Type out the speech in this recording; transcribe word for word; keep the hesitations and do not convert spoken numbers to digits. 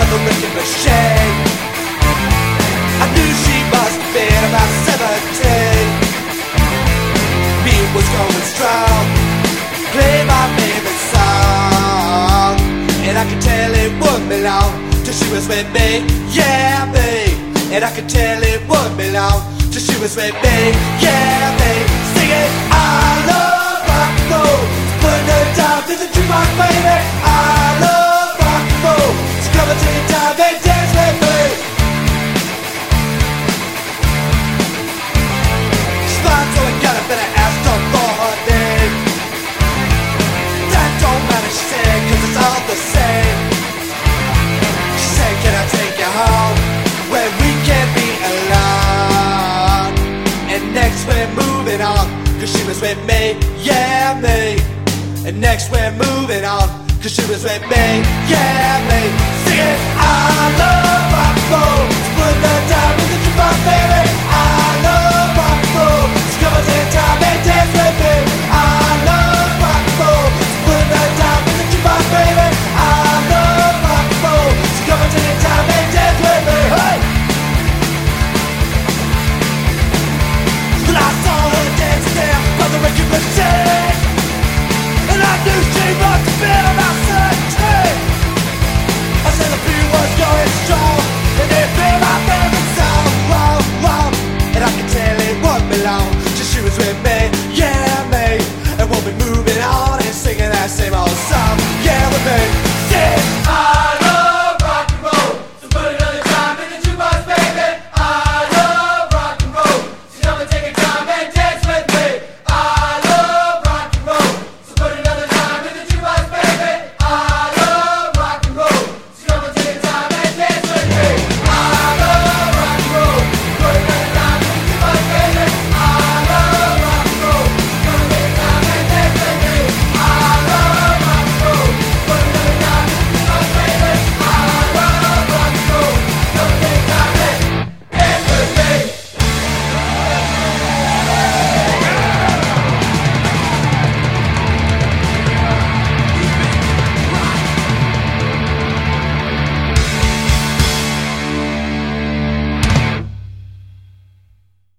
the wrecking machine. I knew she must have been about seventeen. Me was going strong, play my favorite song, and I could tell it wouldn't be long till she was with me, yeah me. And I could tell it wouldn't be long till she was with me, yeah me. Singing I love rock and roll, putting her down to the jukebox, baby. I love rock and roll, so come and take time and dance with me. She's fine, so I got a better ask her for her name. That don't matter, she said, cause it's all the same. She said, can I take you home where we can be alone? And next we're moving on, cause she was with me, yeah me. And next we're moving on, cause she was with me, yeah me. Singing I love rock and roll, put her down with the jukebox.